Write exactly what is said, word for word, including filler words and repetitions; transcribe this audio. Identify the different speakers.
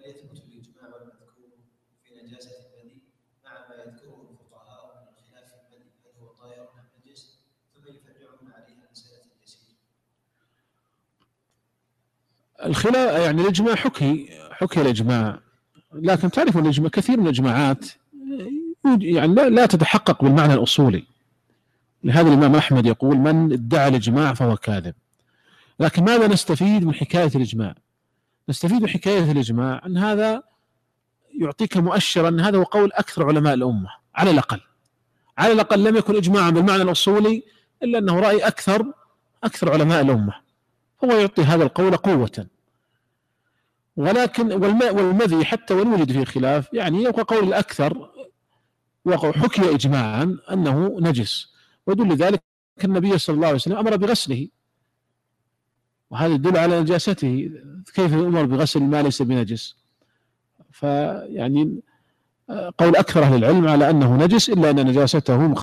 Speaker 1: يثبت الإجماع والمذكور في نجاسة المني مع ما يذكره الفقهاء من الخلاف في المني هل هو طاهر أم نجس، ثم يفرعون عليها مسألة يسير؟
Speaker 2: الخلاف يعني الإجماع حكي حكي الإجماع، لكن تعرف الإجماع كثير من الإجماعات يعني لا, لا تتحقق بالمعنى الأصولي. لهذا الإمام أحمد يقول من ادعى الإجماع فهو كاذب. لكن ماذا نستفيد من حكاية الإجماع؟ نستفيد من حكاية الإجماع أن هذا يعطيك مؤشرا أن هذا هو قول أكثر علماء الأمة على الأقل. على الأقل لم يكن إجماعا بالمعنى الأصولي إلا أنه رأي أكثر أكثر علماء الأمة، هو يعطي هذا القول قوة. ولكن والمذي حتى وإن وجد فيه خلاف يعني يبقى قول الأكثر، وحكي إجماعا أنه نجس، ويدل ذلك النبي صلى الله عليه وسلم أمر بغسله، وهذا يدل على نجاسته. كيف يؤمر بغسل ما ليس بنجس؟ فيعني قول أكثر أهل العلم على أنه نجس إلا أن نجاسته